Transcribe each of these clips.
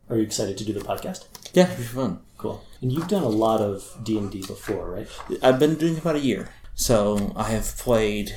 Are you excited to do the podcast? Yeah, it'd be fun. Cool. And you've done a lot of D&D before, right? I've been doing about a year. So I have played,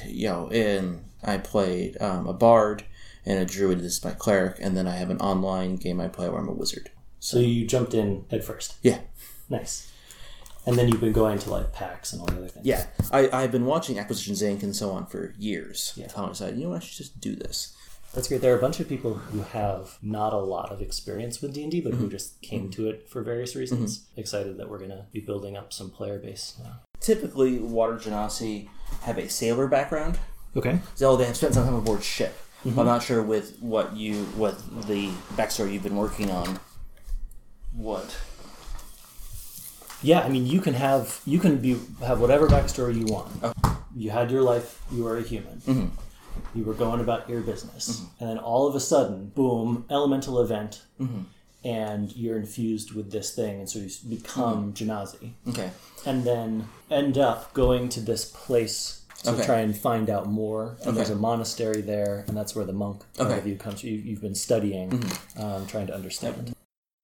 I played a bard and a druid. This is my cleric. And then I have an online game I play where I'm a wizard. So you jumped in head first? Yeah. Nice. And then you've been going to like PAX and all the other things? Yeah. I've been watching Acquisitions Inc. and so on for years. Yeah. I finally decided, I should just do this. That's great. There are a bunch of people who have not a lot of experience with D&D, but who just came to it for various reasons. Excited that we're going to be building up some player base now. Typically, Water Genasi have a sailor background. Okay. So they have spent some time aboard ship. I'm not sure with what the backstory you've been working on. What? Yeah, I mean, you can have whatever backstory you want. Okay. You had your life. You were a human. You were going about your business. And then all of a sudden, boom, elemental event, and you're infused with this thing, and so you become Genasi. Okay. And then end up going to this place to try and find out more. And there's a monastery there, and that's where the monk part of you comes. You've been studying, trying to understand.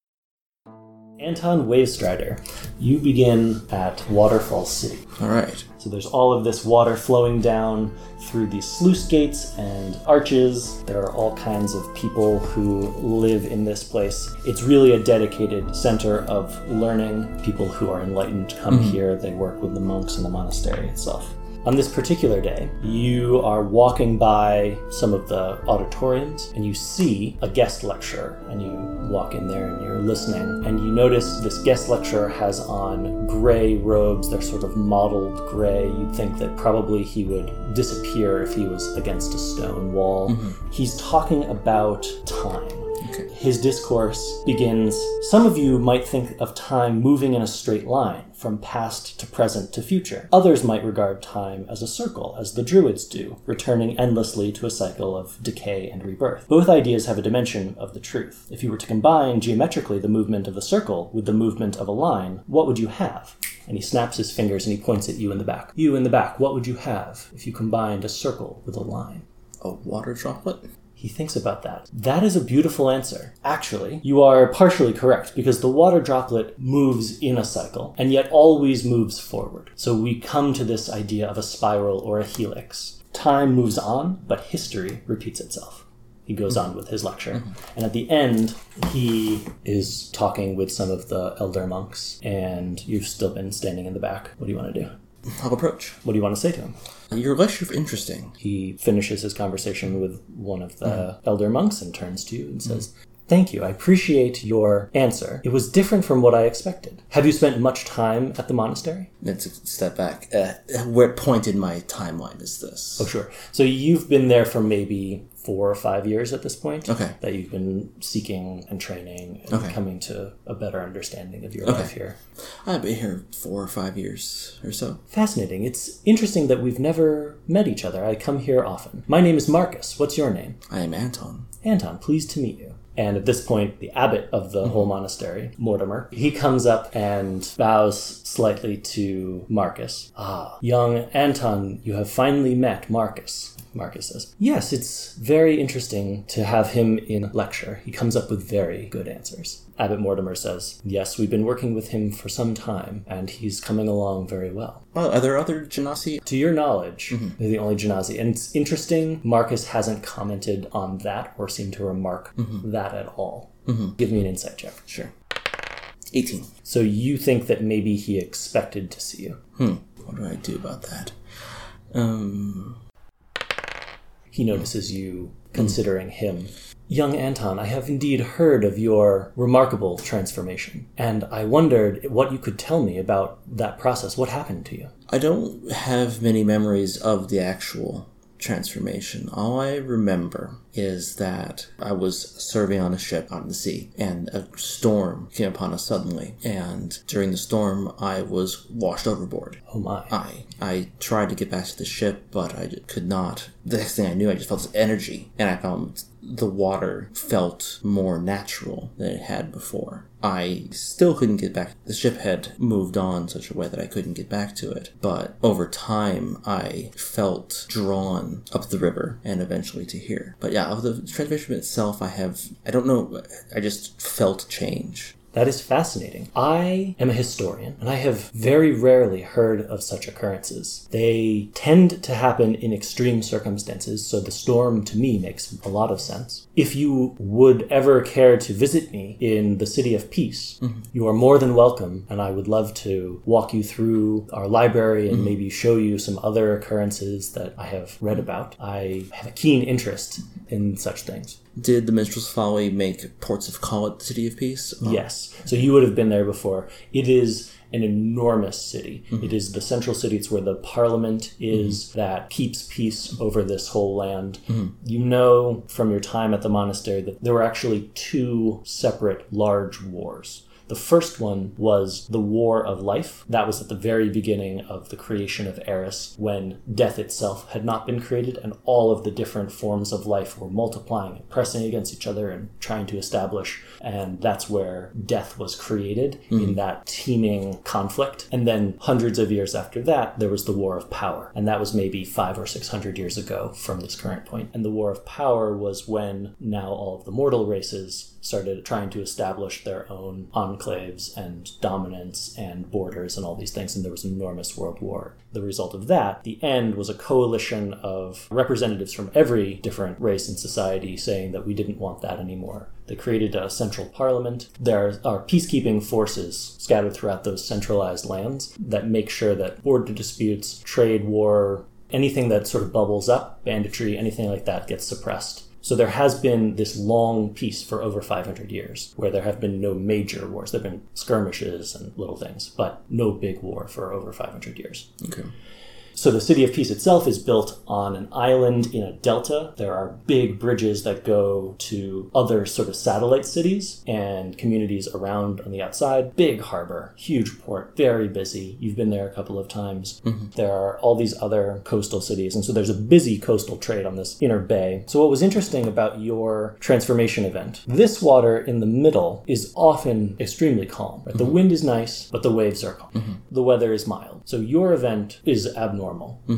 Anton Wavestrider, you begin at Waterfall City. All right. So there's all of this water flowing down through these sluice gates and arches. There are all kinds of people who live in this place. It's really a dedicated center of learning. People who are enlightened come here. They work with the monks in the monastery itself. On this particular day, you are walking by some of the auditoriums and you see a guest lecturer, and you walk in there and you're listening, and you notice this guest lecturer has on gray robes. They're sort of mottled gray. You'd think that probably he would disappear if he was against a stone wall. He's talking about time. Okay. His discourse begins, some of you might think of time moving in a straight line, from past to present to future. Others might regard time as a circle, as the Druids do, returning endlessly to a cycle of decay and rebirth. Both ideas have a dimension of the truth. If you were to combine geometrically the movement of a circle with the movement of a line, what would you have? And he snaps his fingers and he points at you in the back. You in the back, what would you have if you combined a circle with a line? A water droplet? He thinks about that. That is a beautiful answer. Actually, you are partially correct, because the water droplet moves in a cycle, and yet always moves forward. So we come to this idea of a spiral or a helix. Time moves on, but history repeats itself. He goes on with his lecture. And at the end, he is talking with some of the elder monks, and you've still been standing in the back. What do you want to do? I'll approach. What do you want to say to him? Your lecture is interesting. He finishes his conversation with one of the elder monks and turns to you and says, Thank you. I appreciate your answer. It was different from what I expected. Have you spent much time at the monastery? Let's step back. What point in my timeline is this? Oh, sure. So you've been there for maybe 4 or 5 years at this point. Okay. That you've been seeking and training and coming to a better understanding of your life here. I've been here 4 or 5 years or so. Fascinating. It's interesting that we've never met each other. I come here often. My name is Marcus. What's your name? I am Anton. Anton, pleased to meet you. And at this point, the abbot of the whole monastery, Mortimer, he comes up and bows slightly to Marcus. Ah, young Anton, you have finally met Marcus. Marcus says, yes, it's very interesting to have him in lecture. He comes up with very good answers. Abbot Mortimer says, yes, we've been working with him for some time, and he's coming along very well. Well, are there other Genasi? To your knowledge, they're the only Genasi. And it's interesting, Marcus hasn't commented on that or seemed to remark that at all. Give me an insight check. Sure. 18. So you think that maybe he expected to see you. What do I do about that? He notices you considering him. Young Anton, I have indeed heard of your remarkable transformation, and I wondered what you could tell me about that process. What happened to you? I don't have many memories of the actual transformation. All I remember is that I was serving on a ship out in the sea, and a storm came upon us suddenly, and during the storm I was washed overboard. Oh my. I tried to get back to the ship, but I could not. The next thing I knew, I just felt this energy, and I found the water felt more natural than it had before. I still couldn't get back. The ship had moved on such a way that I couldn't get back to it. But over time, I felt drawn up the river and eventually to here. But yeah, of the transformation itself, I don't know, I just felt change. That is fascinating. I am a historian, and I have very rarely heard of such occurrences. They tend to happen in extreme circumstances, so the storm to me makes a lot of sense. If you would ever care to visit me in the City of Peace, you are more than welcome, and I would love to walk you through our library and maybe show you some other occurrences that I have read about. I have a keen interest in such things. Did the Minstrel's Folly make ports of call at the City of Peace? Yes. So you would have been there before. It is an enormous city. It is the central city. It's where the parliament is that keeps peace over this whole land. You know from your time at the monastery that there were actually 2 separate large wars. The first one was the War of Life. That was at the very beginning of the creation of Eris, when death itself had not been created and all of the different forms of life were multiplying and pressing against each other and trying to establish. And that's where death was created, in that teeming conflict. And then hundreds of years after that, there was the War of Power. And that was maybe 500 or 600 years ago from this current point. And the War of Power was when now all of the mortal races started trying to establish their own enclaves and dominance and borders and all these things, and there was an enormous world war. The result of that, the end, was a coalition of representatives from every different race and society saying that we didn't want that anymore. They created a central parliament. There are peacekeeping forces scattered throughout those centralized lands that make sure that border disputes, trade war, anything that sort of bubbles up, banditry, anything like that gets suppressed. So there has been this long peace for over 500 years where there have been no major wars. There have been skirmishes and little things, but no big war for over 500 years. Okay. So the City of Peace itself is built on an island in a delta. There are big bridges that go to other sort of satellite cities and communities around on the outside. Big harbor, huge port, very busy. You've been there a couple of times. There are all these other coastal cities. And so there's a busy coastal trade on this inner bay. So what was interesting about your transformation event, this water in the middle is often extremely calm. Right? The wind is nice, but the waves are calm. The weather is mild. So your event is abnormal.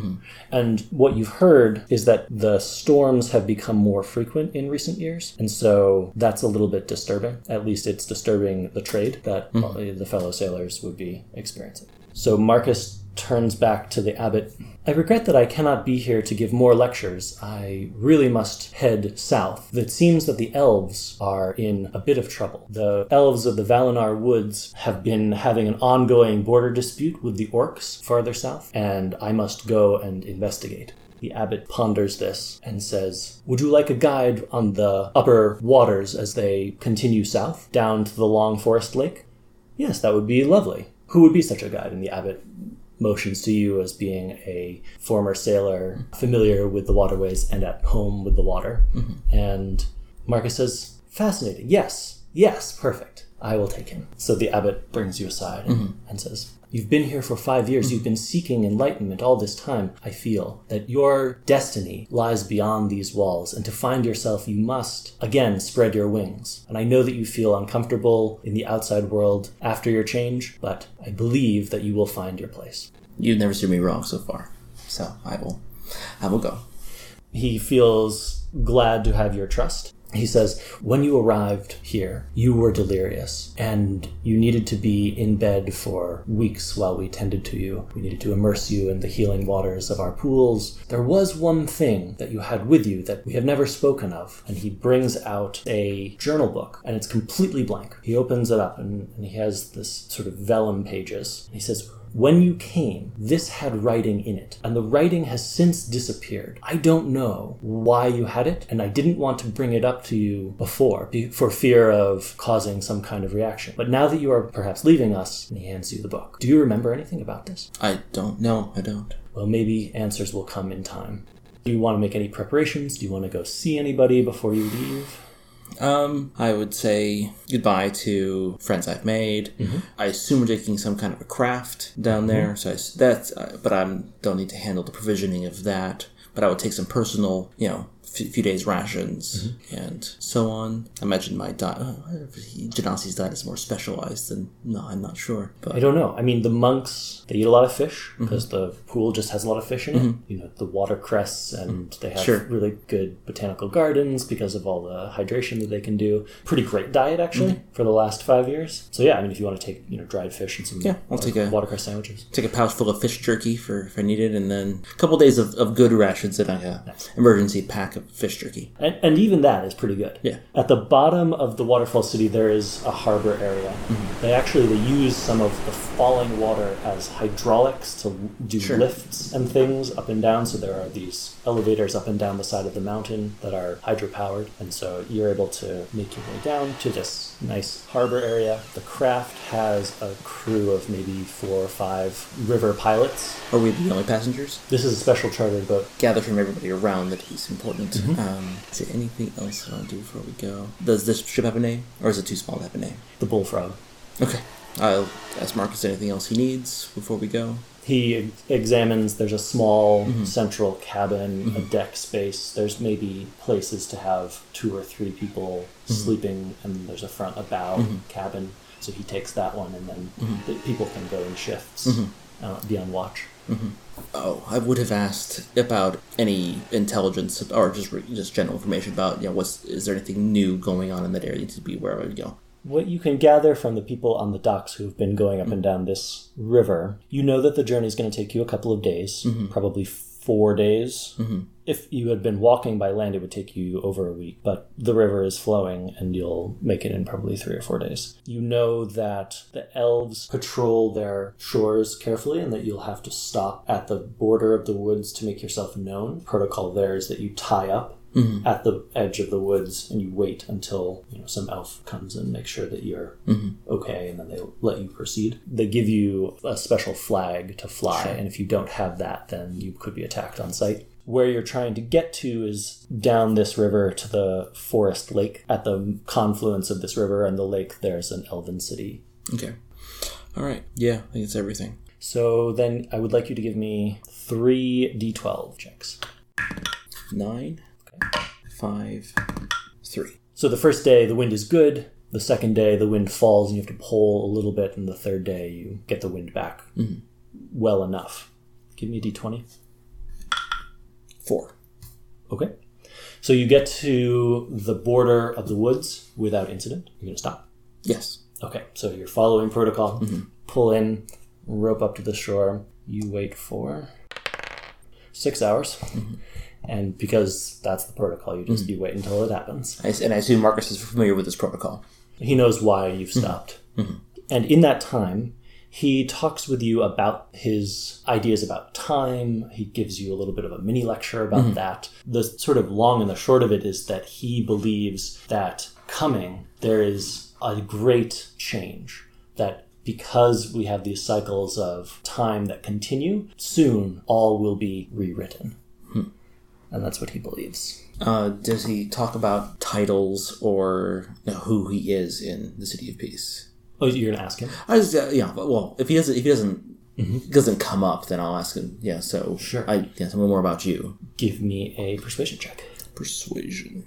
And what you've heard is that the storms have become more frequent in recent years. And so that's a little bit disturbing. At least it's disturbing the trade that the fellow sailors would be experiencing. So Marcus turns back to the abbot. I regret that I cannot be here to give more lectures. I really must head south. It seems that the elves are in a bit of trouble. The elves of the Valinor woods have been having an ongoing border dispute with the orcs farther south, and I must go and investigate. The abbot ponders this and says, "Would you like a guide on the upper waters as they continue south, down to the Long Forest Lake?" "Yes, that would be lovely." "Who would be such a guide?" And the abbot motions to you as being a former sailor, familiar with the waterways and at home with the water. And Marcus says, "Fascinating. Yes, perfect. I will take him." So the abbot brings you aside and says, "You've been here for 5 years. You've been seeking enlightenment all this time. I feel that your destiny lies beyond these walls, and to find yourself, you must, again, spread your wings. And I know that you feel uncomfortable in the outside world after your change, but I believe that you will find your place." You've never seen me wrong so far, so I will go. He feels glad to have your trust. He says, "When you arrived here, you were delirious, and you needed to be in bed for weeks while we tended to you. We needed to immerse you in the healing waters of our pools. There was one thing that you had with you that we have never spoken of." And he brings out a journal book, and it's completely blank. He opens it up, and he has this sort of vellum pages. And he says, "When you came, this had writing in it, and the writing has since disappeared. I don't know why you had it, and I didn't want to bring it up to you before, for fear of causing some kind of reaction. But now that you are perhaps leaving us," and he hands you the book. "Do you remember anything about this?" I don't. No, I don't. "Well, maybe answers will come in time. Do you want to make any preparations? Do you want to go see anybody before you leave?" I would say goodbye to friends I've made. I assume we're taking some kind of a craft down there, so but I don't need to handle the provisioning of that. But I would take some personal, few days rations and so on. I imagine my diet, Genasi's diet is more specialized than, no, I'm not sure. But I don't know. I mean, the monks, they eat a lot of fish because the pool just has a lot of fish in it. You know, the watercress, and they have really good botanical gardens because of all the hydration that they can do. Pretty great diet, actually, for the last 5 years. So yeah, I mean, if you want to take, dried fish and some I'll take a watercress sandwiches. Take a pouch full of fish jerky if I need it, and then a couple days of good rations and an emergency pack of fish jerky. And even that is pretty good. Yeah. At the bottom of the waterfall city, there is a harbor area. They use some of the falling water as hydraulics to do lifts and things up and down. So there are these elevators up and down the side of the mountain that are hydropowered. And so you're able to make your way down to this nice harbor area. The craft has a crew of maybe 4 or 5 river pilots. Are we the only passengers? This is a special chartered boat. Gather from everybody around that he's important. Is there anything else I want to do before we go? Does this ship have a name? Or is it too small to have a name? The Bullfrog. Okay. I'll ask Marcus anything else he needs before we go. He examines, there's a small central cabin, a deck space. There's maybe places to have 2 or 3 people sleeping, and there's a bow cabin. So he takes that one, and then the people can go in shifts, be on watch. Oh, I would have asked about any intelligence or just general information about, is there anything new going on in that area to be where I would go? What you can gather from the people on the docks who've been going up and down this river, you know that the journey is going to take you a couple of days, probably 4 days. If you had been walking by land, it would take you over a week, but the river is flowing and you'll make it in probably 3 or 4 days. You know that the elves patrol their shores carefully and that you'll have to stop at the border of the woods to make yourself known. Protocol there is that you tie up at the edge of the woods and you wait until some elf comes and makes sure that you're okay, and then they let you proceed. They give you a special flag to fly, and if you don't have that, then you could be attacked on sight. Where you're trying to get to is down this river to the forest lake. At the confluence of this river and the lake, there's an elven city. Okay. All right. Yeah, I think it's everything. So then I would like you to give me 3 d12 checks. 9, 5, 3. So the first day, the wind is good. The second day, the wind falls and you have to pull a little bit. And the third day, you get the wind back well enough. Give me a d20. 4. Okay. So you get to the border of the woods without incident. You're going to stop? Yes. Okay. So you're following protocol. Pull in, rope up to the shore. You wait for 6 hours. And because that's the protocol, you wait until it happens. And I assume Marcus is familiar with this protocol. He knows why you've stopped. And in that time, he talks with you about his ideas about time. He gives you a little bit of a mini lecture about that. The sort of long and the short of it is that he believes that there is a great change. That because we have these cycles of time that continue, soon all will be rewritten. And that's what he believes. Does he talk about titles or who he is in the City of Peace? Oh, you're gonna ask him? Well, if he doesn't come up, then I'll ask him. Yeah, so sure. Tell me more about you. Give me a persuasion check. Persuasion.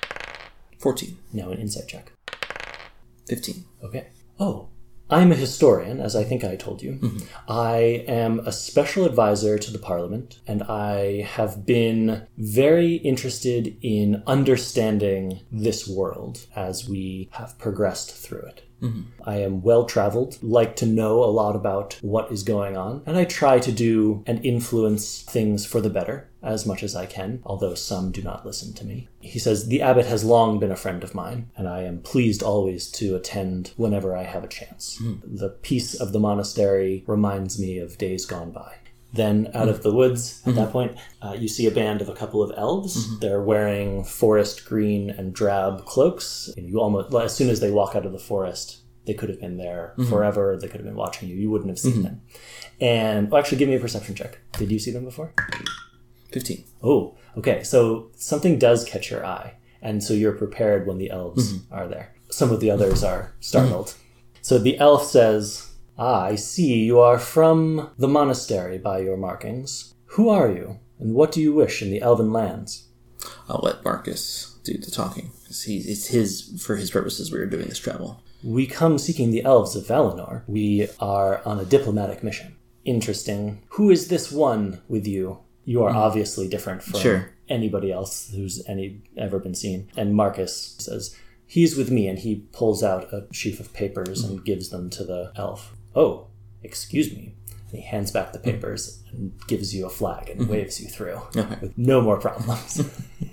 14. Now an insight check. 15. Okay. Oh. I'm a historian, as I think I told you. I am a special advisor to the Parliament, and I have been very interested in understanding this world as we have progressed through it. I am well-traveled, like to know a lot about what is going on, and I try to do and influence things for the better as much as I can, although some do not listen to me. He says, the abbot has long been a friend of mine, and I am pleased always to attend whenever I have a chance. The peace of the monastery reminds me of days gone by. Then out of the woods, at that point, you see a band of a couple of elves. They're wearing forest green and drab cloaks. You almost, as soon as they walk out of the forest, they could have been there forever. They could have been watching you. You wouldn't have seen them. And actually, give me a perception check. Did you see them before? 15. Oh, okay. So something does catch your eye. And so you're prepared when the elves are there. Some of the others are startled. So the elf says, I see you are from the monastery by your markings. Who are you, and what do you wish in the elven lands? I'll let Marcus do the talking. For his purposes, we are doing this travel. We come seeking the elves of Valinor. We are on a diplomatic mission. Interesting. Who is this one with you? You are obviously different from anybody else who's ever been seen. And Marcus says, he's with me, and he pulls out a sheaf of papers and gives them to the elf. Oh, excuse me. And he hands back the papers and gives you a flag and waves you through with no more problems.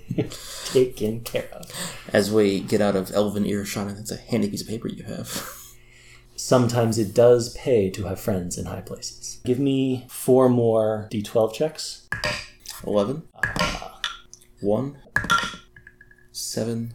Taken care of. As we get out of elven earshot, that's a handy piece of paper you have. Sometimes it does pay to have friends in high places. Give me 4 more D12 checks. 11. 1. 7.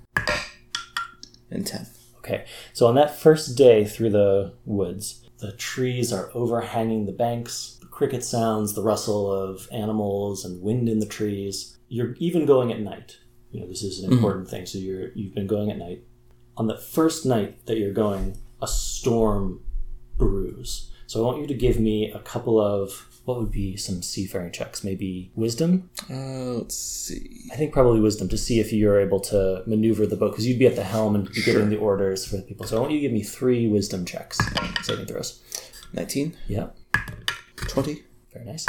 And 10. Okay, so on that first day through the woods, the trees are overhanging the banks, the cricket sounds, the rustle of animals and wind in the trees. You're even going at night. This is an important thing. So you've been going at night. On the first night that you're going, a storm brews. So I want you to give me a couple of, what would be some seafaring checks? Maybe wisdom? Let's see. I think probably wisdom to see if you're able to maneuver the boat, because you'd be at the helm and be giving the orders for the people. So I want you to give me 3 wisdom checks, saving throws. 19. Yeah. 20. Very nice.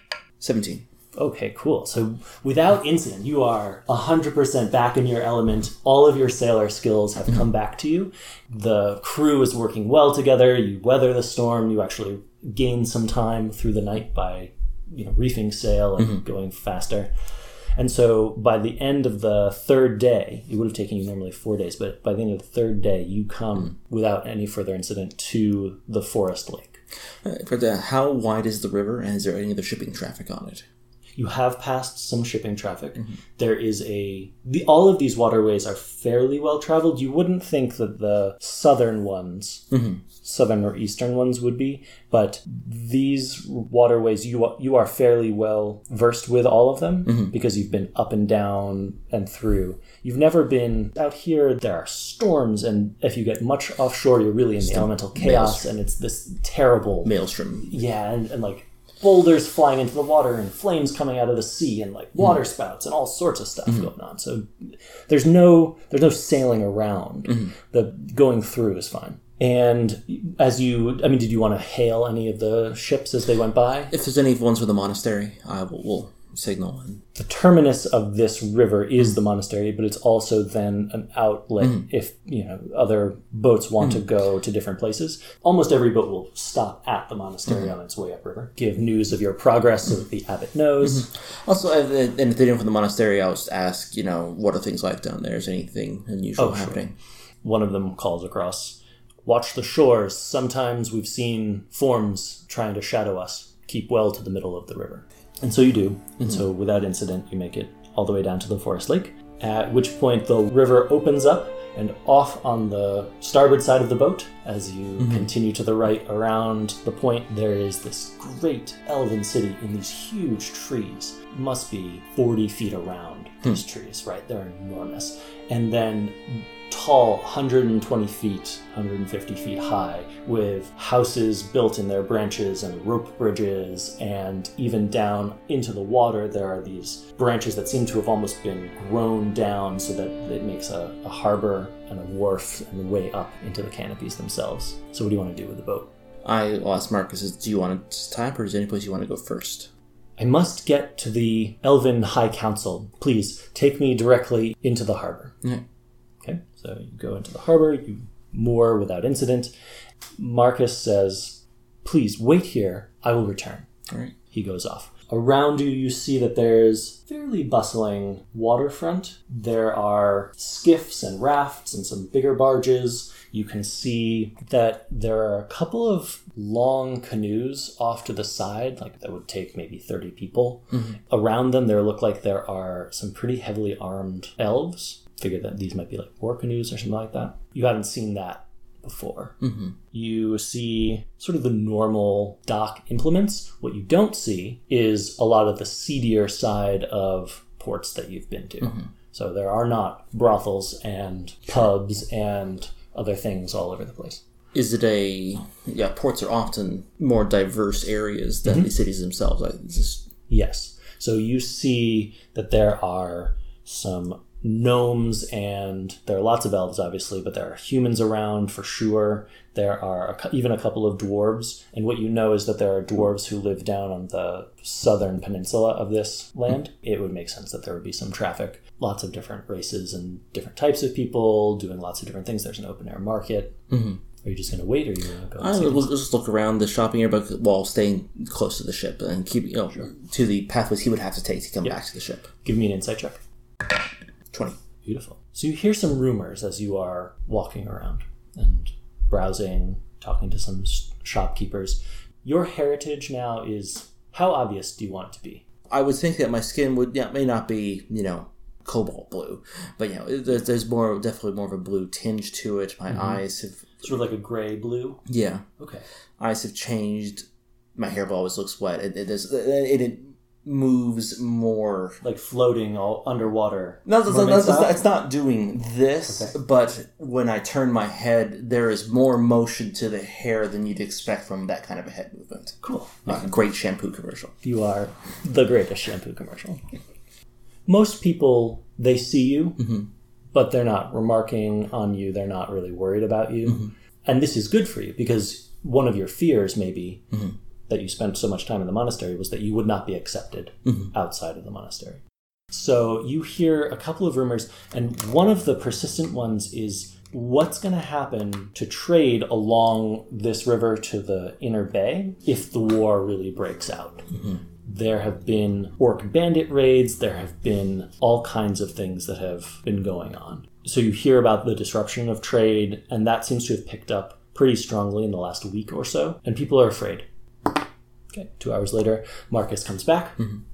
17. Okay, cool. So without incident, you are 100% back in your element. All of your sailor skills have come back to you. The crew is working well together. You weather the storm. You actually gain some time through the night by, reefing sail and going faster. And so by the end of the 3rd day, it would have taken you normally 4 days, but by the end of the 3rd day, you come without any further incident to the forest lake. How wide is the river, and is there any other shipping traffic on it? You have passed some shipping traffic. There is all of these waterways are fairly well traveled. You wouldn't think that the southern ones, southern or eastern ones would be, but these waterways, you are fairly well versed with all of them because you've been up and down and through. You've never been out here. There are storms, and if you get much offshore, you're really in the elemental chaos, and it's this terrible maelstrom. Yeah, and like boulders flying into the water and flames coming out of the sea and like water spouts and all sorts of stuff going on. So there's no sailing around. The going through is fine. And did you want to hail any of the ships as they went by? If there's any ones with the monastery, I will signal. The terminus of this river is the monastery, but it's also then an outlet if other boats want to go to different places. Almost every boat will stop at the monastery on its way upriver. Give news of your progress so that the abbot knows. Also, and if they didn't from the monastery, I'll just ask, what are things like down there? Is anything unusual happening? Sure. One of them calls across, watch the shores. Sometimes we've seen forms trying to shadow us. Keep well to the middle of the river. And so you do. And so without incident, you make it all the way down to the forest lake, at which point the river opens up, and off on the starboard side of the boat, as you continue to the right around the point, there is this great elven city in these huge trees. Must be 40 feet around, these trees, right? They're enormous. And then tall, 120 feet, 150 feet high, with houses built in their branches and rope bridges, and even down into the water there are these branches that seem to have almost been grown down so that it makes a harbor and a wharf and a way up into the canopies themselves. So what do you want to do with the boat? I'll ask Marcus, do you want to tie up, or is there any place you want to go first? I must get to the Elven High Council. Please, take me directly into the harbor. Okay, so you go into the harbor, you moor without incident. Marcus says, please wait here, I will return. All right. He goes off. Around you, you see that there's fairly bustling waterfront. There are skiffs and rafts and some bigger barges. You can see that there are a couple of long canoes off to the side, like that would take maybe 30 people. Around them, look like there are some pretty heavily armed elves. Figure that these might be like war canoes or something like that. You haven't seen that before. You see sort of the normal dock implements. What you don't see is a lot of the seedier side of ports that you've been to. So there are not brothels and pubs and other things all over the place. Is it ports are often more diverse areas than the cities themselves. Yes. So you see that there are some gnomes, and there are lots of elves, obviously, but there are humans around for sure. There are even a couple of dwarves, and what you know is that there are dwarves who live down on the southern peninsula of this land. It would make sense that there would be some traffic. Lots of different races and different types of people doing lots of different things. There's an open-air market. Mm-hmm. Are you just going to wait, or are you going to go? We'll just look around the shopping area, but while staying close to the ship and keep to the pathways he would have to take to come back to the ship. Give me an insight check. 20. Beautiful. So you hear some rumors as you are walking around and browsing, talking to some shopkeepers. Your heritage now is, how obvious do you want it to be? I would think that my skin may not be, cobalt blue, but there's definitely more of a blue tinge to it. My eyes have sort of like a gray blue. Yeah. Okay. Eyes have changed. My hair always looks wet. It moves more like floating all underwater. No, it's not doing this. Okay. But when I turn my head, there is more motion to the hair than you'd expect from that kind of a head movement. Cool. Like a great shampoo commercial. You are the greatest shampoo commercial. Most people, they see you, but they're not remarking on you. They're not really worried about you. Mm-hmm. And this is good for you, because one of your fears maybe that you spent so much time in the monastery was that you would not be accepted outside of the monastery. So you hear a couple of rumors, and one of the persistent ones is what's going to happen to trade along this river to the inner bay if the war really breaks out. Mm-hmm. There have been orc bandit raids. There have been all kinds of things that have been going on. So you hear about the disruption of trade, and that seems to have picked up pretty strongly in the last week or so, and people are afraid. Okay, 2 hours later, Marcus comes back,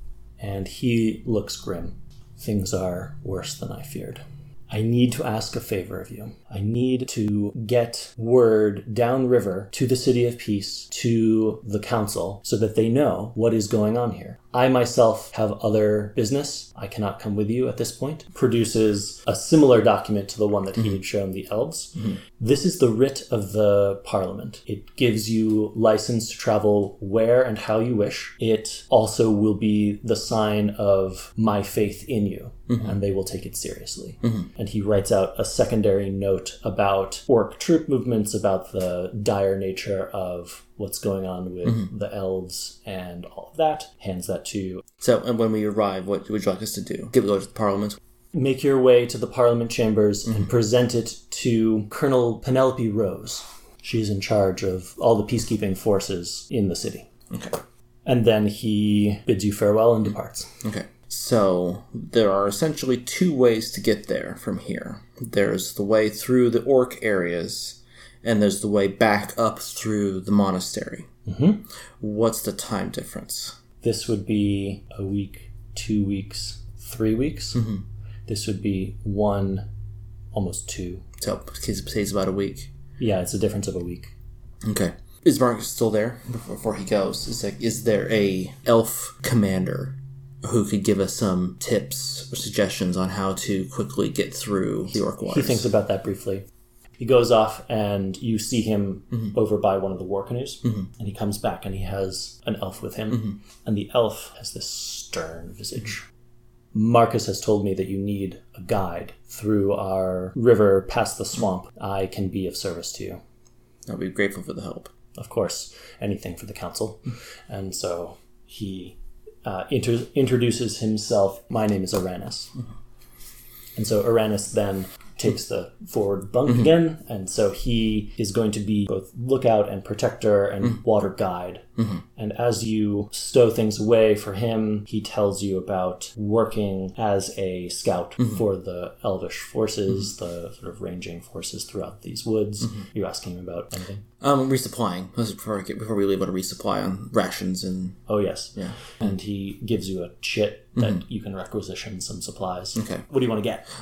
and he looks grim. Things are worse than I feared. I need to ask a favor of you. I need to get word downriver to the City of Peace, to the council, so that they know what is going on here. I myself have other business. I cannot come with you at this point. Produces a similar document to the one that he had shown the elves. Mm-hmm. This is the writ of the Parliament. It gives you license to travel where and how you wish. It also will be the sign of my faith in you, and they will take it seriously. And he writes out a secondary note about orc troop movements, about the dire nature of what's going on with the elves and all of that, hands that to you. So, and when we arrive, what would you like us to do? Go to the Parliament? Make your way to the Parliament chambers and present it to Colonel Penelope Rose. She's in charge of all the peacekeeping forces in the city. Okay. And then he bids you farewell and departs. Okay. So, there are essentially two ways to get there from here. There's the way through the orc areas, and there's the way back up through the monastery. What's the time difference? This would be a week, 2 weeks, 3 weeks. This would be 1, almost 2. So it says about a week. Yeah, it's a difference of a week. Okay. Is Marcus still there before he goes? Is there a elf commander who could give us some tips or suggestions on how to quickly get through the orc waters? He thinks about that briefly. He goes off, and you see him over by one of the war canoes, and he comes back, and he has an elf with him, and the elf has this stern visage. Marcus has told me that you need a guide through our river past the swamp. I can be of service to you. I'll be grateful for the help. Of course, anything for the council. And so he introduces himself. My name is Uranus. And so Uranus then takes the forward bunk again, and so he is going to be both lookout and protector and water guide. And as you stow things away for him, he tells you about working as a scout for the elvish forces, the sort of ranging forces throughout these woods. You're asking him about anything? Resupplying. Before we leave, on a resupply on rations and... Oh, yes. Yeah. And he gives you a chit that you can requisition some supplies. Okay. What do you want to get?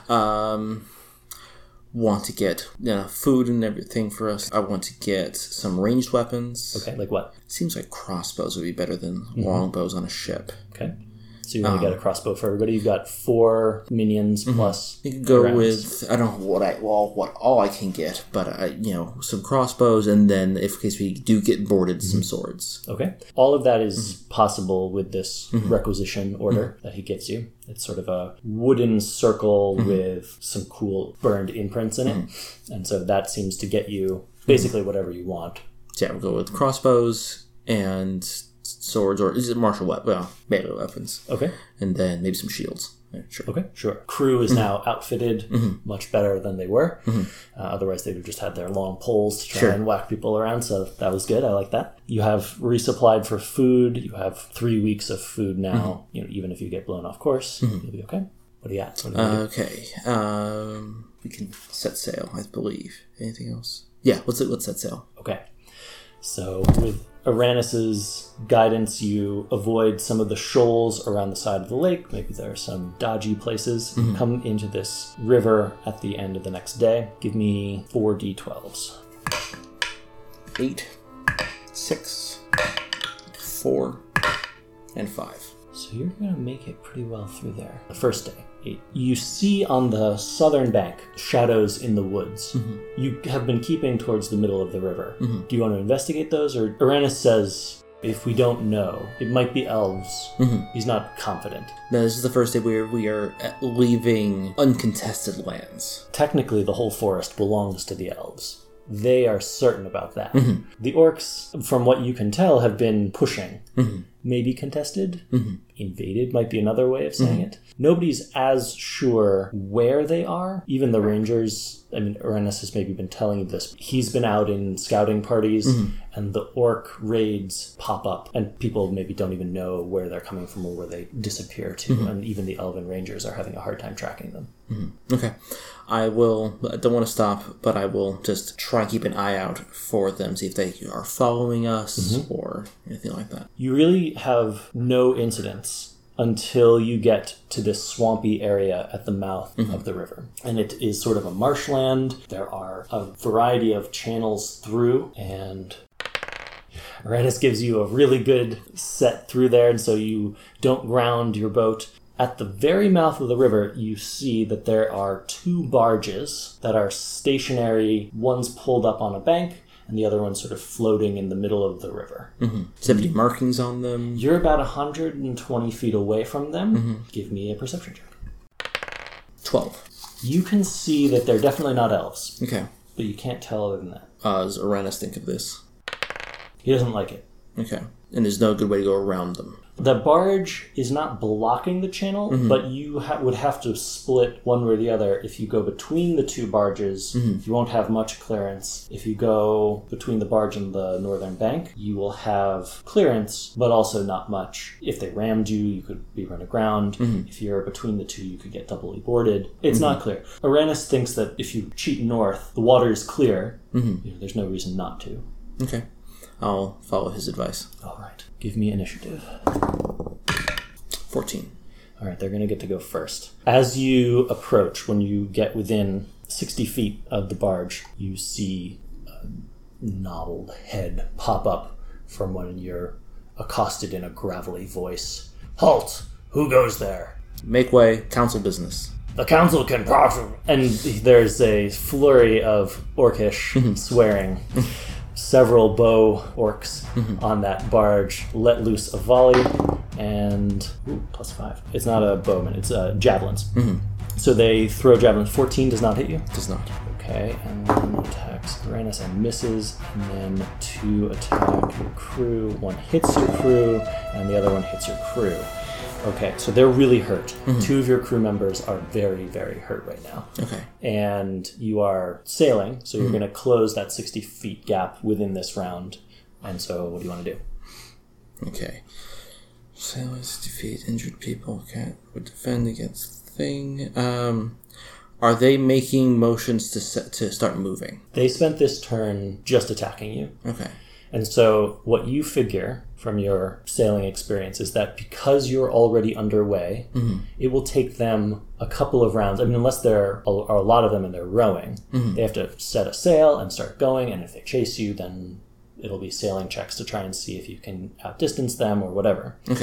Want to get food and everything for us. I want to get some ranged weapons. Okay, like what? Seems like crossbows would be better than longbows on a ship. Okay. So you want to get a crossbow for everybody. You've got 4 minions plus. You can go rounds. with, I don't know what all I can get, but some crossbows, and then if in case we do get boarded, some swords. Okay. All of that is possible with this requisition order that he gives you. It's sort of a wooden circle with some cool burned imprints in it. And so that seems to get you basically whatever you want. So yeah, we'll go with crossbows and swords, or is it martial weapons? Well, melee weapons. Okay. And then maybe some shields. Yeah, sure. Okay, sure. Crew is now outfitted much better than they were. Otherwise, they would have just had their long poles to try and whack people around. So that was good. I like that. You have resupplied for food. You have 3 weeks of food now. Even if you get blown off course, you'll be okay. What do you got? Okay. We can set sail, I believe. Anything else? Yeah. Let's set sail. Okay. So with Aranis's guidance, you avoid some of the shoals around the side of the lake. Maybe there are some dodgy places. You come into this river at the end of the next day. Give me 4 d12s. 8, 6, 4, and 5. So you're going to make it pretty well through there. The first day, 8. You see on the southern bank shadows in the woods. You have been keeping towards the middle of the river. Do you want to investigate those? Or Aranis says, if we don't know, it might be elves. He's not confident. No, this is the first day we are leaving uncontested lands. Technically, the whole forest belongs to the elves. They are certain about that. The orcs, from what you can tell, have been pushing. Maybe contested. Invaded might be another way of saying it. Nobody's as sure where they are. Even the rangers, Aranis has maybe been telling you this. He's been out in scouting parties, and the orc raids pop up, and people maybe don't even know where they're coming from or where they disappear to, and even the elven rangers are having a hard time tracking them. Okay. I don't want to stop, but I will just try and keep an eye out for them, see if they are following us or anything like that. You really have no incidents until you get to this swampy area at the mouth of the river. And it is sort of a marshland. There are a variety of channels through, and Aranis gives you a really good set through there, and so you don't ground your boat. At the very mouth of the river, you see that there are 2 barges that are stationary. One's pulled up on a bank, and the other one's sort of floating in the middle of the river. Does it have any markings on them? You're about 120 feet away from them. Give me a perception check. 12. You can see that they're definitely not elves. Okay. But you can't tell other than that. Does Aranis think of this? He doesn't like it. Okay. And there's no good way to go around them. The barge is not blocking the channel, but you would have to split one way or the other. If you go between the 2 barges, you won't have much clearance. If you go between the barge and the northern bank, you will have clearance, but also not much. If they rammed you, you could be run aground. If you're between the 2, you could get doubly boarded. It's not clear. Aranis thinks that if you cheat north, the water is clear. There's no reason not to. Okay. I'll follow his advice. All right. Give me initiative. 14. All right, they're going to get to go first. As you approach, when you get within 60 feet of the barge, you see a knobbled head pop up from when you're accosted in a gravelly voice. Halt! Who goes there? Make way. Council business. The council can possibly... And there's a flurry of orcish swearing. Several bow orcs on that barge let loose a volley and +5. It's not a bowman, it's javelins. So they throw javelins. 14 does not hit you? Does not. Okay, and then attacks Aranis and misses, and then 2 attack your crew. 1 hits your crew, and the other one hits your crew. Okay, so they're really hurt. 2 of your crew members are very, very hurt right now. Okay. And you are sailing, so you're going to close that 60 feet gap within this round. And so what do you want to do? Okay. Sailors defeat injured people. Cat would defend against thing. Are they making motions to start moving? They spent this turn just attacking you. Okay. And so what you figure from your sailing experience is that because you're already underway, it will take them a couple of rounds. I mean, unless there are a lot of them and they're rowing, they have to set a sail and start going. And if they chase you, then it'll be sailing checks to try and see if you can outdistance them or whatever. Okay.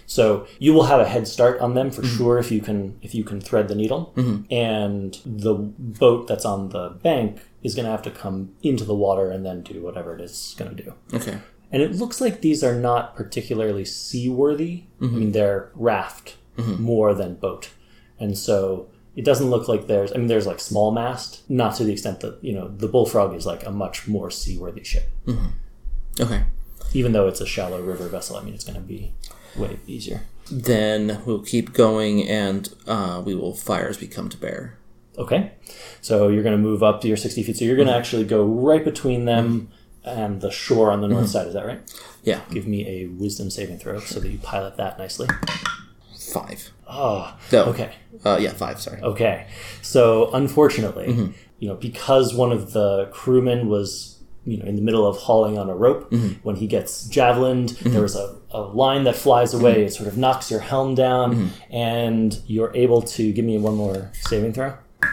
So you will have a head start on them for sure if you can thread the needle. And the boat that's on the bank is going to have to come into the water and then do whatever it is going to do. Okay. And it looks like these are not particularly seaworthy. I mean, they're raft more than boat. And so it doesn't look like there's like small mast, not to the extent that, the Bullfrog is like a much more seaworthy ship. Okay. Even though it's a shallow river vessel, it's going to be way easier. Then we'll keep going and we will fire as we come to bear. Okay. So you're going to move up to your 60 feet. So you're going to actually go right between them and the shore on the north side. Is that right? Yeah. Give me a wisdom saving throw so that you pilot that nicely. 5. Oh, No. okay. 5, sorry. Okay. So unfortunately, because one of the crewmen was, in the middle of hauling on a rope, when he gets javelined, there was a line that flies away. It sort of knocks your helm down, and you're able to give me one more saving throw.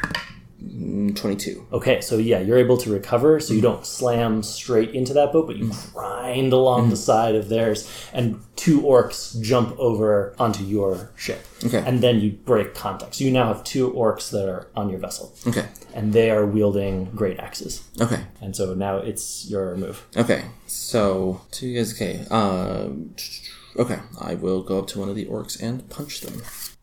22. Okay, so yeah, you're able to recover, so you don't slam straight into that boat, but you grind along the side of theirs, and 2 orcs jump over onto your ship. Okay. And then you break contact. So you now have 2 orcs that are on your vessel. Okay. And they are wielding great axes. Okay. And so now it's your move. Okay. So, 2 guys, okay. Okay, I will go up to one of the orcs and punch them.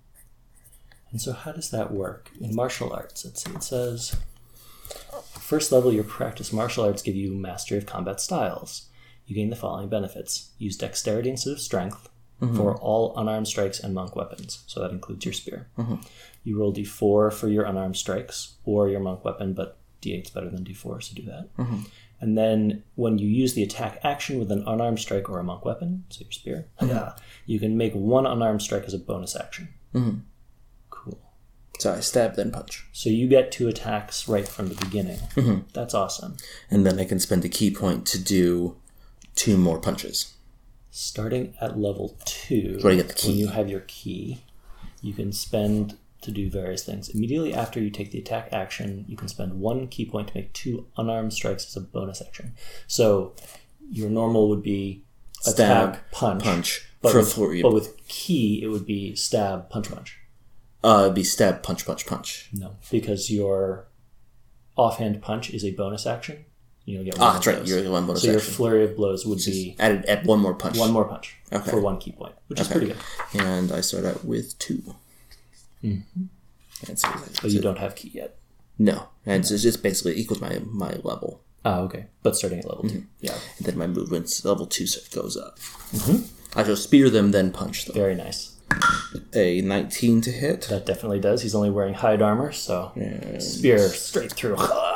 And so how does that work? In martial arts, it says, first level, your practice martial arts give you mastery of combat styles. You gain the following benefits. Use dexterity instead of strength for all unarmed strikes and monk weapons. So that includes your spear. You roll d4 for your unarmed strikes or your monk weapon, but d8's better than d4, so do that. And then when you use the attack action with an unarmed strike or a monk weapon, so your spear, you can make 1 unarmed strike as a bonus action. Cool. So I stab, then punch. So you get 2 attacks right from the beginning. That's awesome. And then I can spend a key point to do 2 more punches. Starting at level 2, Where you get the key. when you have your key, you can spend to do various things. Immediately after you take the attack action, you can spend 1 key point to make 2 unarmed strikes as a bonus action. So your normal would be Stab, attack, punch. But with key, it would be stab, punch. It'd be stab, punch. No, because your offhand punch is a bonus action. You get 1 that's right. those. You're the 1 bonus So action. your flurry of blows would be Add 1 more punch. 1 more punch Okay. for 1 key point, which is pretty good. And I start out with 2. And so But you don't have key yet. No. And it's just basically equals my level. Oh, okay. But starting at level 2. Yeah. And then my movement's level 2, so it goes up. I shall spear them, then punch them. Very nice. A 19 to hit. That definitely does. He's only wearing hide armor, so spear straight through.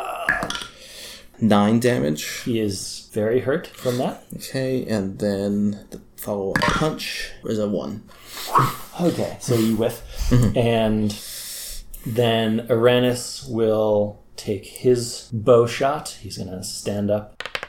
9 damage. He is very hurt from that. Okay, and then the follow-up punch is a 1. Okay, so you whiff. And then Uranus will take his bow shot. He's going to stand up.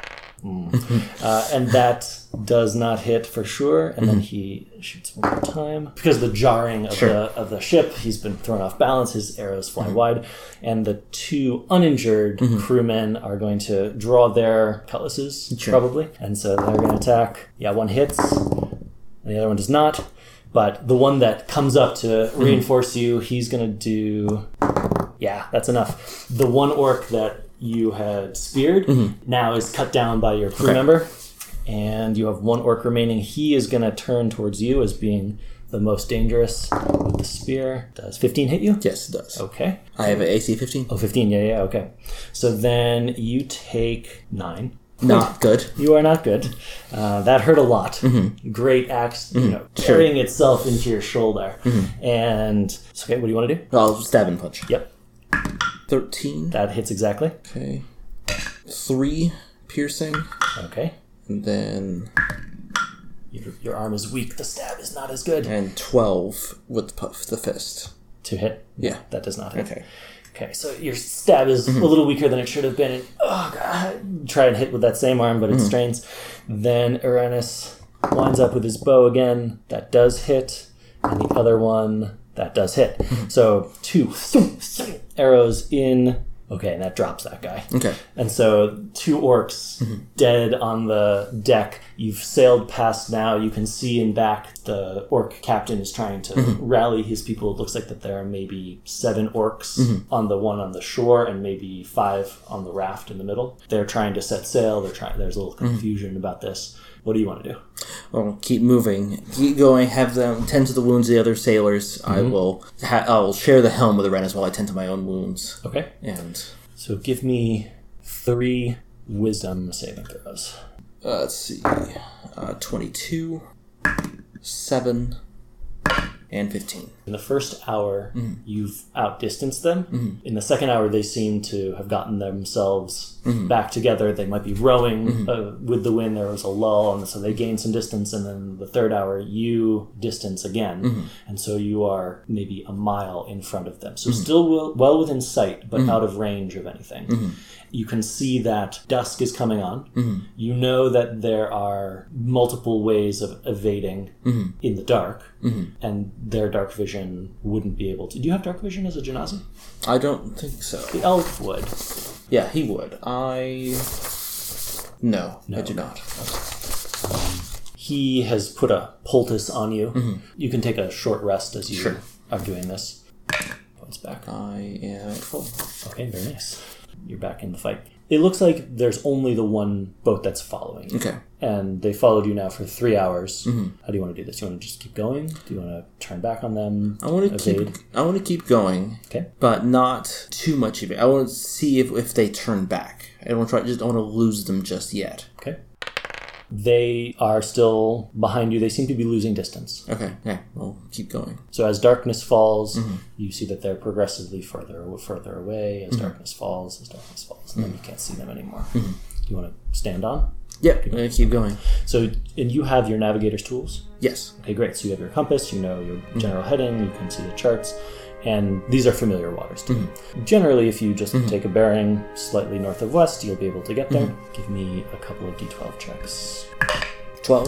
And that does not hit for sure. And then he shoots one more time. Because of the jarring of the ship, he's been thrown off balance. His arrows fly wide. And the 2 uninjured crewmen are going to draw their cutlasses, probably. And so they're going to attack. Yeah, 1 hits. And the other one does not. But the one that comes up to reinforce you, he's going to do... Yeah, that's enough. The 1 orc that you had speared now is cut down by your crew member. And you have 1 orc remaining. He is going to turn towards you as being the most dangerous with the spear. Does 15 hit you? Yes, it does. Okay. I have an AC 15. Oh, 15. Yeah, okay. So then you take 9. Not good. You are not good. That hurt a lot. Great axe, carrying itself into your shoulder. And, okay, what do you want to do? I'll stab and punch. Yep. 13. That hits exactly. Okay. 3 piercing. Okay. And then... Your arm is weak. The stab is not as good. And 12 with the fist. To hit? Yeah. That does not hit. Okay. Okay, so your stab is a little weaker than it should have been. And, oh, God. Try and hit with that same arm, but it strains. Then Uranus winds up with his bow again. That does hit. And the other one, that does hit. So 2 arrows in Okay, and that drops that guy. Okay. And so 2 orcs dead on the deck. You've sailed past now. You can see in back the orc captain is trying to rally his people. It looks like that there are maybe 7 orcs on the one on the shore and maybe 5 on the raft in the middle. They're trying to set sail. There's a little confusion about this. What do you want to do? Well, keep moving, keep going. Have them tend to the wounds of the other sailors. I will share the helm with the Ren as well. I tend to my own wounds. Okay. And so give me 3 wisdom saving throws. Let's see. 22, 7, and 15. In the first hour, you've outdistanced them. In the second hour, they seem to have gotten themselves back together. They might be rowing with the wind. There was a lull, and so they gained some distance. And then the third hour, you distance again. And so you are maybe a mile in front of them. So still well within sight, but out of range of anything. You can see that dusk is coming on. You know that there are multiple ways of evading in the dark, and their dark vision wouldn't be able to. Do you have dark vision as a Genasi? I don't think so. The elf would. Yeah, he would. No, I do not. He has put a poultice on you. You can take a short rest as you are doing this. Points back. I am at full. Okay, very nice. You're back in the fight. It looks like there's only the one boat that's following you. Okay. And they followed you now for 3 hours. How do you want to do this? Do you want to just keep going? Do you want to turn back on them? I want to keep going. Okay. But not too much of it. I want to see if they turn back. I don't want to lose them just yet. Okay. They are still behind you. They seem to be losing distance. Okay. Yeah. We'll keep going. So as darkness falls, you see that they're progressively further away as darkness falls, and then you can't see them anymore. You want to stand on? Yep. I'm going to keep going. So, and you have your navigator's tools? Yes. Okay, great. So you have your compass, you know your general heading, you can see the charts, and these are familiar waters to you. Generally, if you just take a bearing slightly north of west, you'll be able to get there. Give me a couple of D12 checks. 12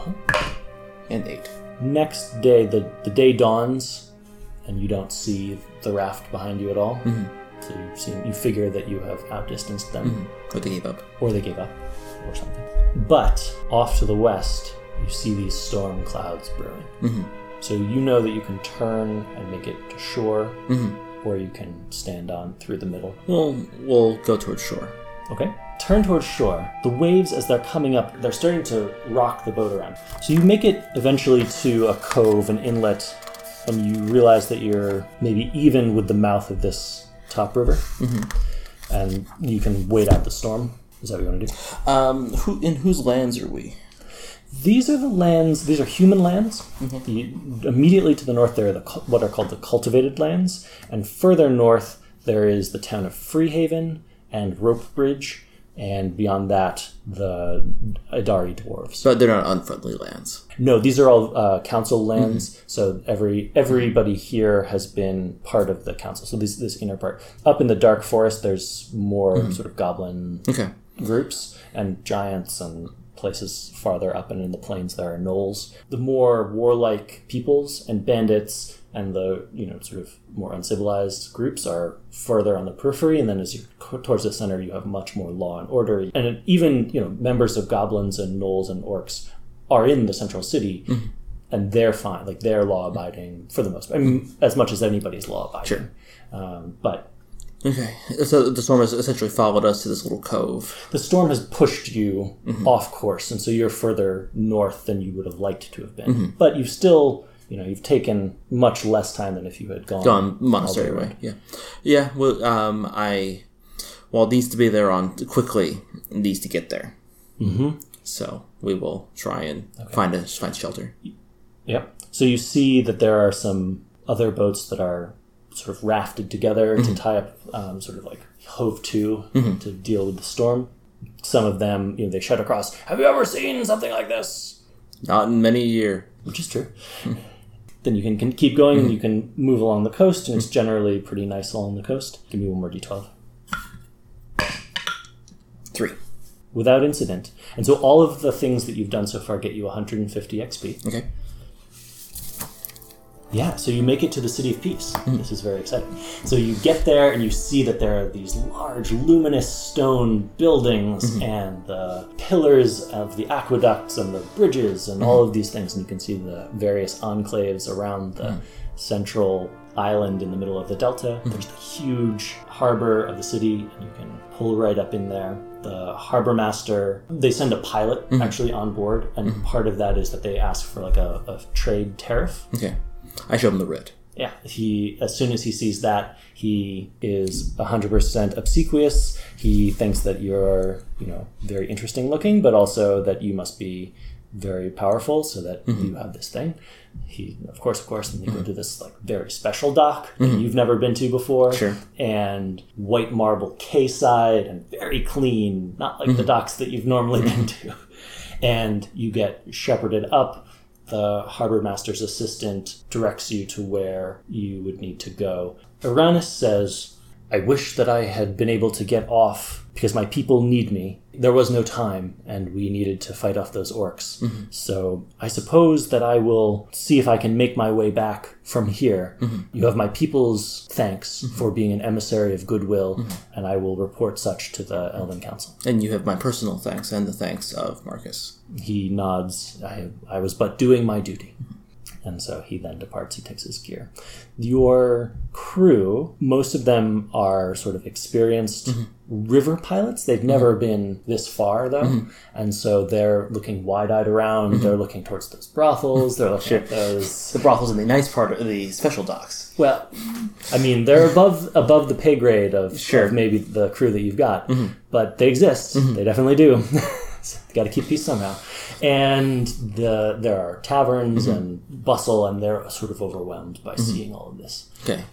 and 8. Next day, the day dawns, and you don't see the raft behind you at all. So you figure that you have outdistanced them. Or they gave up. Or they gave up, or something. But off to the west, you see these storm clouds brewing. So you know that you can turn and make it to shore, or you can stand on through the middle. We'll go towards shore. Okay. Turn towards shore. The waves, as they're coming up, they're starting to rock the boat around. So you make it eventually to a cove, an inlet, and you realize that you're maybe even with the mouth of this top river, and you can wait out the storm. Is that what you want to do? In whose lands are we? These are the lands. These are human lands. Immediately to the north, there are what are called the cultivated lands, and further north there is the town of Freehaven and Rope Bridge, and beyond that, the Idari dwarves. But they're not unfriendly lands. No, these are all council lands. So everybody here has been part of the council. So this inner part. Up in the dark forest, there's more sort of goblin groups and giants, and places farther up and in the plains there are gnolls. The more warlike peoples and bandits and the sort of more uncivilized groups are further on the periphery, and then as you towards the center, you have much more law and order. And even members of goblins and gnolls and orcs are in the central city, and they're fine. Like they're law abiding for the most part. I mean, as much as anybody's law abiding. Sure. But okay, so the storm has essentially followed us to this little cove. The storm has pushed you off course, and so you're further north than you would have liked to have been. But you've still, you've taken much less time than if you had gone monastery way. Yeah. Well, while it needs to be there on quickly, it needs to get there. So we will try and find shelter. Yep. So you see that there are some other boats that are sort of rafted together to tie up, sort of like hove to deal with the storm. Some of them, they shout across, "Have you ever seen something like this?" Not in many a year. Which is true. Then you can keep going and you can move along the coast, and it's generally pretty nice along the coast. Give me one more D12. 3. Without incident. And so all of the things that you've done so far get you 150 XP. Okay. Yeah, so you make it to the City of Peace. This is very exciting. So you get there and you see that there are these large luminous stone buildings and the pillars of the aqueducts and the bridges and all of these things. And you can see the various enclaves around the central island in the middle of the delta. There's the huge harbor of the city, and you can pull right up in there. The harbor master, they send a pilot actually on board, and part of that is that they ask for like a trade tariff. Okay. I show him the writ. Yeah, as soon as he sees that, he is 100% obsequious. He thinks that you're, very interesting looking, but also that you must be very powerful so that you have this thing. He, of course, and they go to this like very special dock that you've never been to before. Sure. And white marble quayside and very clean, not like the docks that you've normally been to. And you get shepherded up. The harbor master's assistant directs you to where you would need to go. Uranus says, I wish that I had been able to get off because my people need me. There was no time, and we needed to fight off those orcs. So I suppose that I will see if I can make my way back from here. You have my people's thanks for being an emissary of goodwill, and I will report such to the Elven Council. And you have my personal thanks and the thanks of Marcus. He nods. I was but doing my duty. And so he then departs. He takes his gear. Your crew, most of them are sort of experienced river pilots. They've never been this far, though. And so they're looking wide-eyed around. They're looking towards those brothels. They're looking at those... The brothels in the nice part of the special docks. Well, I mean, they're above the pay grade of maybe the crew that you've got. But they exist. They definitely do. So you got to keep peace somehow. And there are taverns and bustle, and they're sort of overwhelmed by seeing all of this. Okay.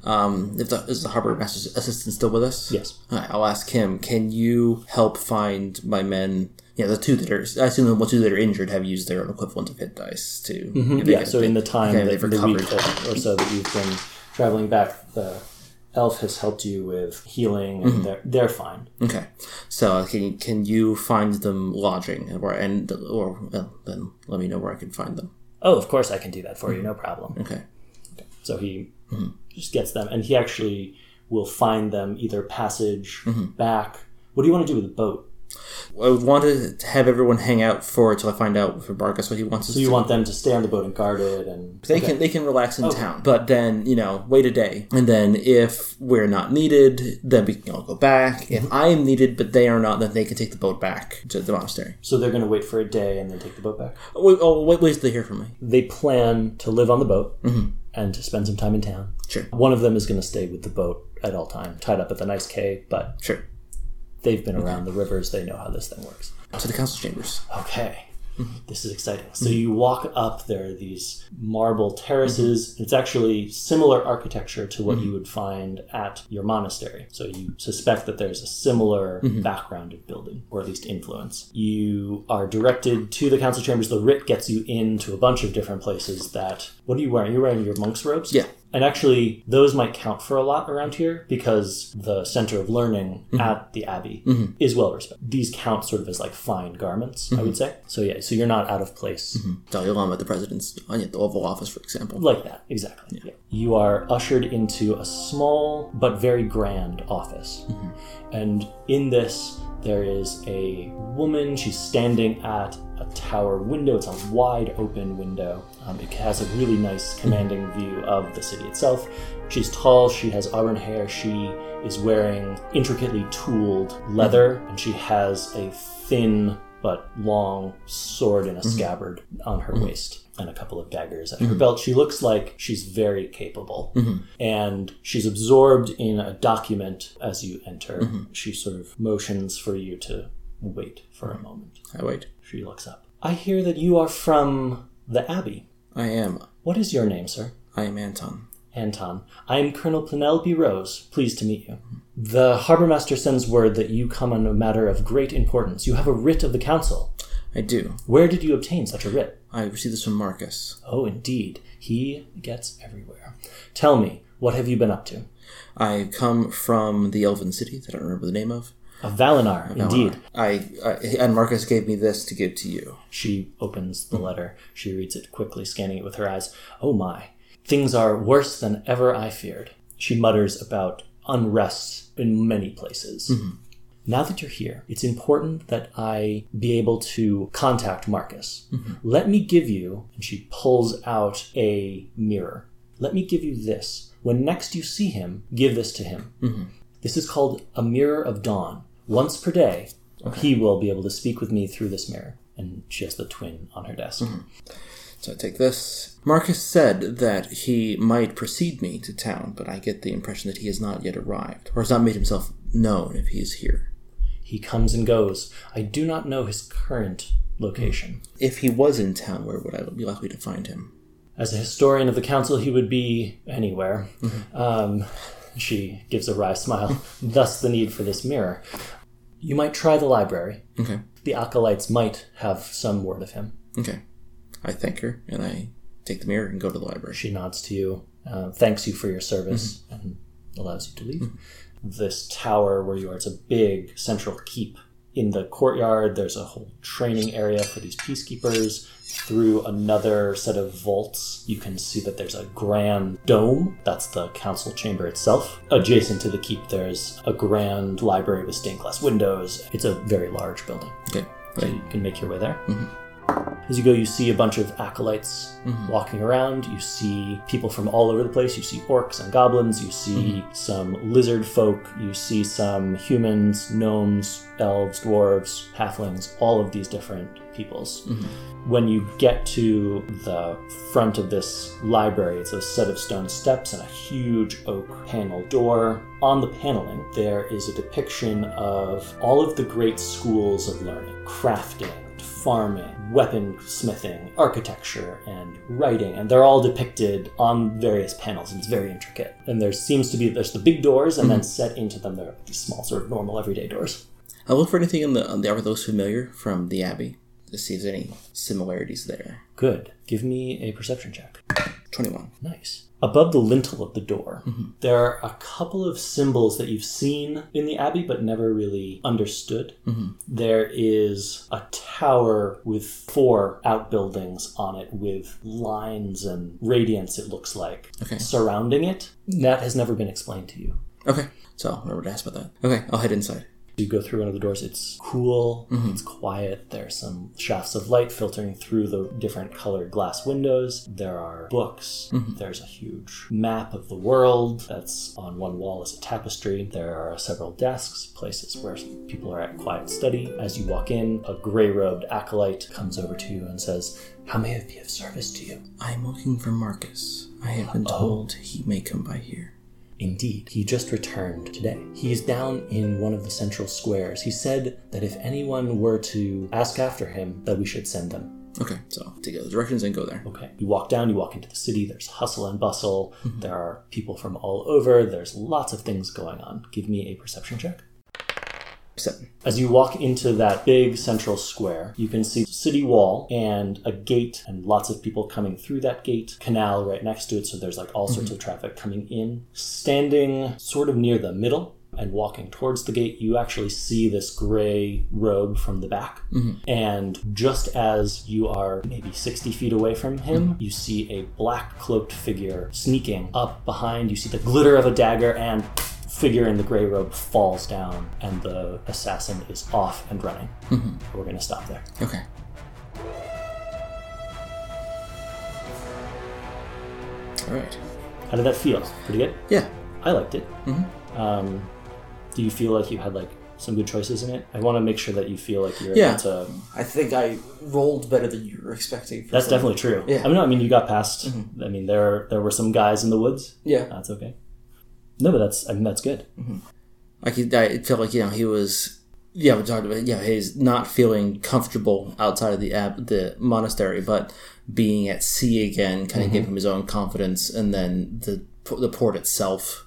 Is the harbor master's assistant still with us? Yes. All right, I'll ask him, can you help find my men? Yeah, the two that are, I assume the two that are injured have used their own equivalent of hit dice to... So in the time, they've the recovered. week or so that you've been traveling back, the elf has helped you with healing, and they're fine. Okay, so can you find them lodging, then let me know where I can find them. Oh, of course I can do that for you, no problem. Okay. So he just gets them, and he actually will find them either passage back. What do you want to do with the boat? I would want to have everyone hang out until I find out for Marcus what he wants us to do. So you want them to stay on the boat and guard it, and they can relax in town, but then wait a day, and then if we're not needed, then we can all go back. If I am needed but they are not, then they can take the boat back to the monastery. So they're going to wait for a day and then take the boat back. Wait till they hear from me. They plan to live on the boat and to spend some time in town. Sure. One of them is going to stay with the boat at all time, tied up at the nice quay, but sure. They've been around the rivers. They know how this thing works. To the council chambers. Okay. This is exciting. So you walk up, there are these marble terraces. It's actually similar architecture to what you would find at your monastery. So you suspect that there's a similar background of building, or at least influence. You are directed to the council chambers. The writ gets you into a bunch of different places that... What are you wearing? You're wearing your monk's robes? Yeah. And actually, those might count for a lot around here because the center of learning at the Abbey is well respected. These count sort of as like fine garments, I would say. So yeah, so you're not out of place. Dalai Lama at the president's, the Oval Office, for example. Like that, exactly. Yeah. You are ushered into a small but very grand office. And in this, there is a woman. She's standing at a tower window. It's a wide open window. It has a really nice commanding view of the city itself. She's tall. She has auburn hair. She is wearing intricately tooled leather, and she has a thin but long sword in a scabbard on her waist and a couple of daggers at her belt. She looks like she's very capable. And she's absorbed in a document as you enter. She sort of motions for you to wait for a moment. I wait. She looks up. I hear that you are from the Abbey. I am. What is your name, sir? I am Anton. Anton. I am Colonel Penelope Rose. Pleased to meet you. The harbour master sends word that you come on a matter of great importance. You have a writ of the council. I do. Where did you obtain such a writ? I received this from Marcus. Oh, indeed. He gets everywhere. Tell me, what have you been up to? I come from the Elven city that I don't remember the name of. Valinar, indeed. And Marcus gave me this to give to you. She opens the letter. She reads it quickly, scanning it with her eyes. Oh my. Things are worse than ever I feared. She mutters about unrest in many places. Now that you're here, it's important that I be able to contact Marcus. Let me give you, and she pulls out a mirror. Let me give you this. When next you see him, give this to him. This is called a Mirror of Dawn. Once per day, he will be able to speak with me through this mirror. And she has the twin on her desk. So I take this. Marcus said that he might precede me to town, but I get the impression that he has not yet arrived, or has not made himself known if he is here. He comes and goes. I do not know his current location. If he was in town, where would I be likely to find him? As a historian of the council, he would be anywhere. She gives a wry smile. Thus the need for this mirror. You might try the library. Okay. The acolytes might have some word of him. Okay. I thank her, and I take the mirror and go to the library. She nods to you, thanks you for your service, and allows you to leave. This tower where you are, it's a big central keep. In the courtyard, there's a whole training area for these peacekeepers. Through another set of vaults, you can see that there's a grand dome. That's the council chamber itself. Adjacent to the keep, there's a grand library with stained glass windows. It's a very large building. Okay. So you can make your way there. As you go, you see a bunch of acolytes walking around. You see people from all over the place. You see orcs and goblins. You see some lizard folk. You see some humans, gnomes, elves, dwarves, halflings, all of these different peoples. When you get to the front of this library, it's a set of stone steps and a huge oak panel door. On the paneling, there is a depiction of all of the great schools of learning: crafting, farming, weaponsmithing, architecture, and writing, and they're all depicted on various panels, and it's very intricate. And there's the big doors, and then set into them there are these small, sort of normal, everyday doors. I'll look for anything are those familiar from the Abbey to see if there's any similarities there. Good. Give me a perception check. 21. Nice. Above the lintel of the door, there are a couple of symbols that you've seen in the Abbey but never really understood. There is a tower with 4 outbuildings on it with lines and radiance, it looks like, surrounding it. That has never been explained to you. Okay. So I'll remember to ask about that. Okay, I'll head inside. You go through one of the doors, it's cool, it's quiet, there's some shafts of light filtering through the different colored glass windows, there are books, there's a huge map of the world that's on one wall as a tapestry, there are several desks, places where people are at quiet study. As you walk in, a gray-robed acolyte comes over to you and says, "How may I be of service to you?" I'm looking for Marcus. I have been told he may come by here. Indeed, he just returned today. He is down in one of the central squares. He said that if anyone were to ask after him, that we should send them. Okay, so I'll take those directions and go there. Okay. You walk down, you walk into the city, there's hustle and bustle, there are people from all over, there's lots of things going on. Give me a perception check. 7. As you walk into that big central square, you can see city wall and a gate and lots of people coming through that gate, canal right next to it, so there's like all sorts of traffic coming in. Standing sort of near the middle and walking towards the gate, you actually see this gray robe from the back. And just as you are maybe 60 feet away from him, you see a black cloaked figure sneaking up behind. You see the glitter of a dagger, and figure in the gray robe falls down, and the assassin is off and running. We're going to stop there. Okay. All right. How did that feel? Pretty good? Yeah. I liked it. Do you feel like you had like some good choices in it? I want to make sure that you feel like you're able to... I think I rolled better than you were expecting. That's definitely true. Yeah. I mean, you got past... I mean, there were some guys in the woods. Yeah. That's okay. No, but that's good. I felt like, he was... Yeah, we talked about he's not feeling comfortable outside of the monastery, but being at sea again kind of gave him his own confidence, and then the port itself...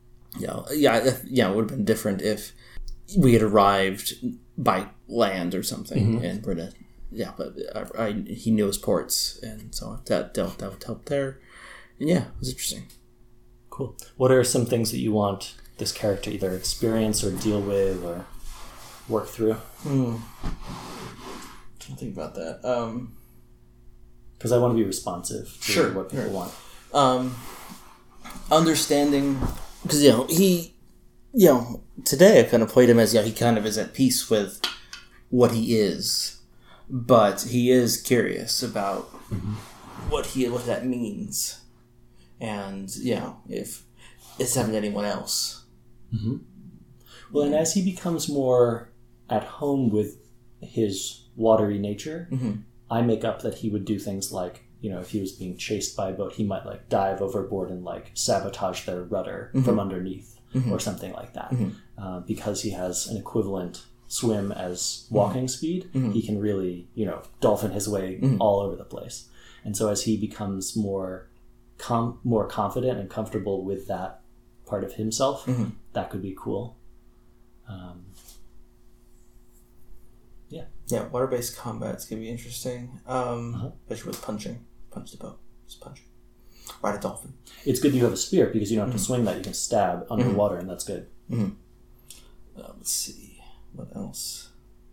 it would have been different if we had arrived by land or something, and we're but he knew his ports, and so that would help there, and it was interesting. Cool. What are some things that you want this character either experience or deal with or work through? Trying to think about that. Because I want to be responsive to what people want. Understanding, because today I kind of played him as he kind of is at peace with what he is, but he is curious about what that means, and if it's happened to anyone else. Mm-hmm. Well, and as he becomes more at home with his watery nature, I make up that he would do things like, if he was being chased by a boat, he might like dive overboard and like sabotage their rudder from underneath or something like that. Because he has an equivalent swim as walking speed, he can really, dolphin his way all over the place. And so as he becomes more confident and comfortable with that part of himself, that could be cool. Yeah, water-based combats could be interesting. Especially with punching. Punch the boat. Just punch. Ride a dolphin. It's good you have a spear because you don't have to swing that. You can stab underwater, and that's good. Let's see. What else?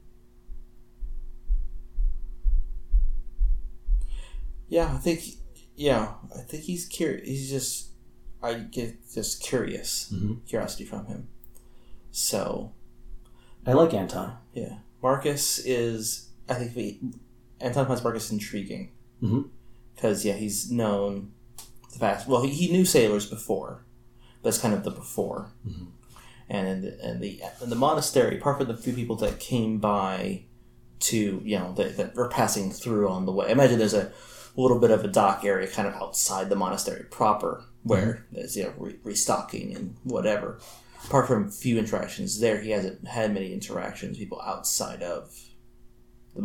I think he's curious. He's just, I get just curious. Curiosity from him. So. I like Anton. Yeah. Marcus is, I think Anton finds Marcus intriguing. Because, he's known the past. Well, he knew sailors before. That's kind of the before. And in the monastery, apart from the few people that came by to, that were passing through on the way. I imagine there's a little bit of a dock area kind of outside the monastery proper where there's, restocking and whatever. Apart from a few interactions there, he hasn't had many interactions with people outside of the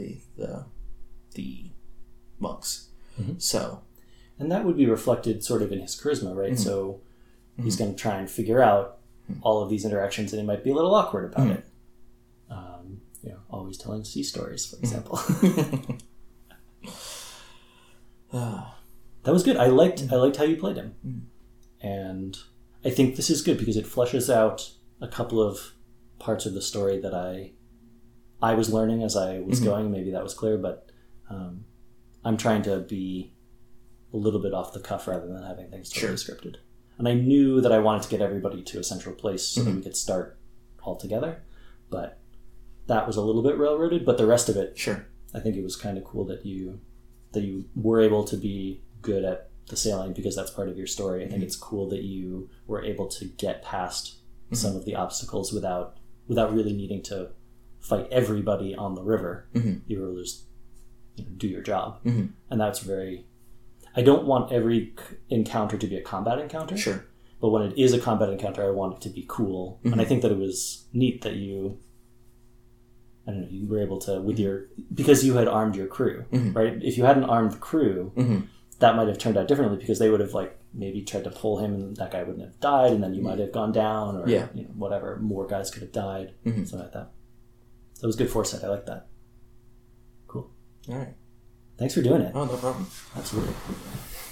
monks. So, and that would be reflected sort of in his charisma, right? So he's going to try and figure out all of these interactions, and he might be a little awkward about it. Always telling sea stories, for example. That was good. I liked how you played him, and I think this is good because it fleshes out a couple of parts of the story that I was learning as I was going. Maybe that was clear, but I'm trying to be a little bit off the cuff rather than having things totally scripted. And I knew that I wanted to get everybody to a central place so that we could start all together, but that was a little bit railroaded. But the rest of it, I think it was kind of cool that you were able to be good at the sailing because that's part of your story. I think it's cool that you were able to get past some of the obstacles without really needing to fight everybody on the river. You were just do your job, and that's very. I don't want every encounter to be a combat encounter. But when it is a combat encounter, I want it to be cool, and I think that it was neat that you. I don't know. You were able to because you had armed your crew, right? If you hadn't armed the crew, that might have turned out differently because they would have maybe tried to pull him, and that guy wouldn't have died, and then you might have gone down, or whatever. More guys could have died, something like that. So it was good foresight. I like that. Cool. All right. Thanks for doing it. Oh, no problem. Absolutely.